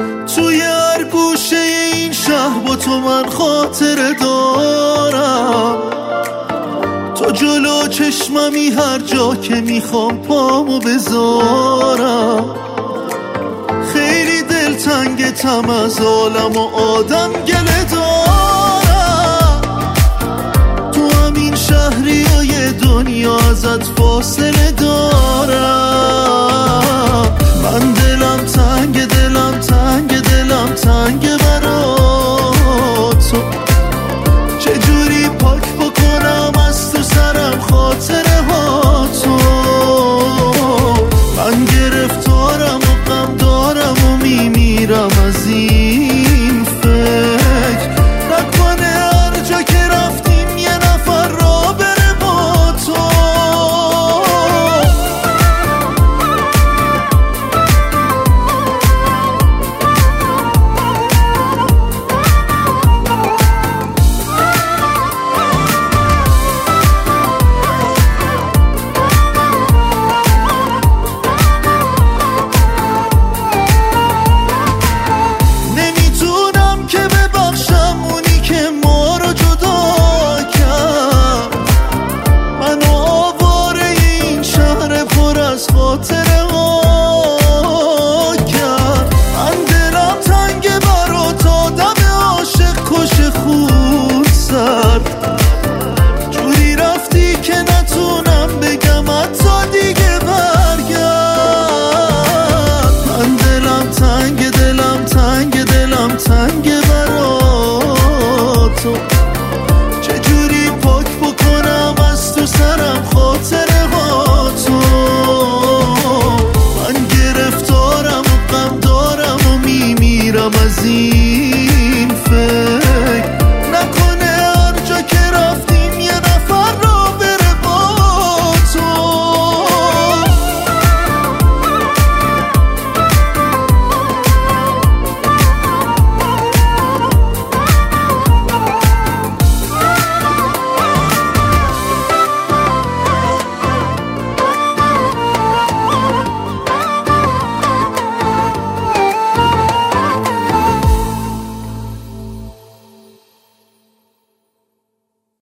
توی هر گوشه این شهر با تو من خاطره دارم. تو جلو چشممی هر جا که میخوام پامو بذارم. خیلی دلتنگتم از عالم و آدم گله دارم. تو همین شهری و یه دنیا ازت فاصله دارم. من دلم